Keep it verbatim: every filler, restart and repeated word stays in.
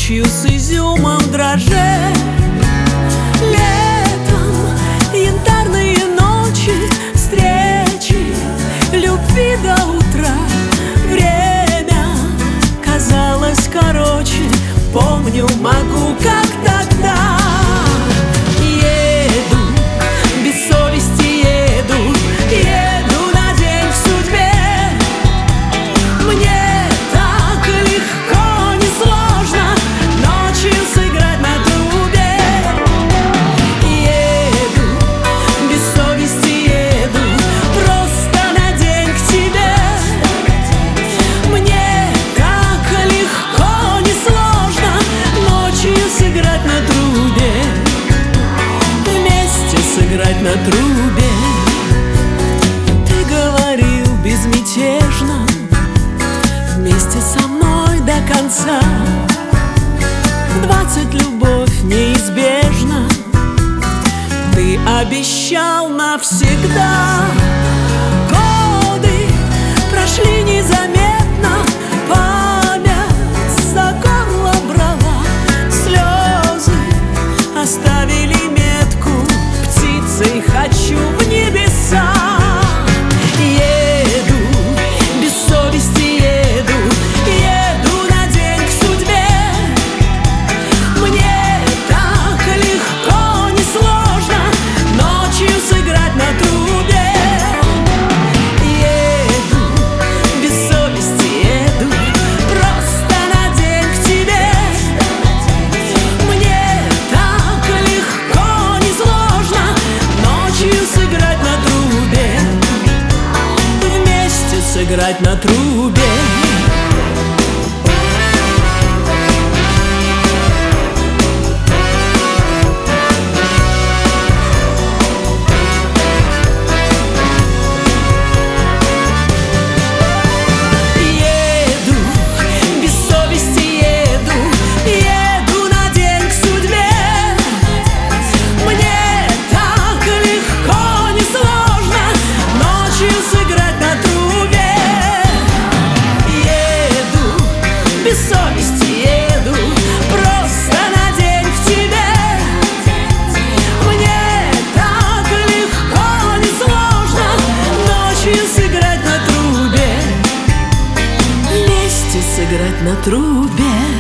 ночью с изюмом драже. Летом янтарные ночи, встречи, любви до утра. Время казалось короче, помню, могу, как тогда. Еду, без совести еду, еду на день в судьбе. Мне так легко, несложно ночью сыграть на трубе. Еду, без совести еду, просто на день к тебе. Мне так легко, несложно ночью сыграть на трубе. Вместе сыграть на трубе. Ты говорил безмятежно, вместе со мной до конца. В двадцать любовь неизбежна, ты обещал навсегда. Годы прошли незаметно, память за горло брала. Слезы оставили метку, птицей хочу в небеса. Еду, без совести еду, еду на день к судьбе. Мне так легко, несложно ночью сыграть на трубе. Еду, без совести еду, просто на день к тебе. Мне так легко, несложно ночью сыграть на трубе. Вместе сыграть на трубе. Еду, без совести еду, еду на день к судьбе. Мне так легко, несложно ночью сыграть на трубе. Еду, без совести еду, просто на день к тебе. Мне так легко, несложно ночью сыграть на трубе. Вместе сыграть на трубе.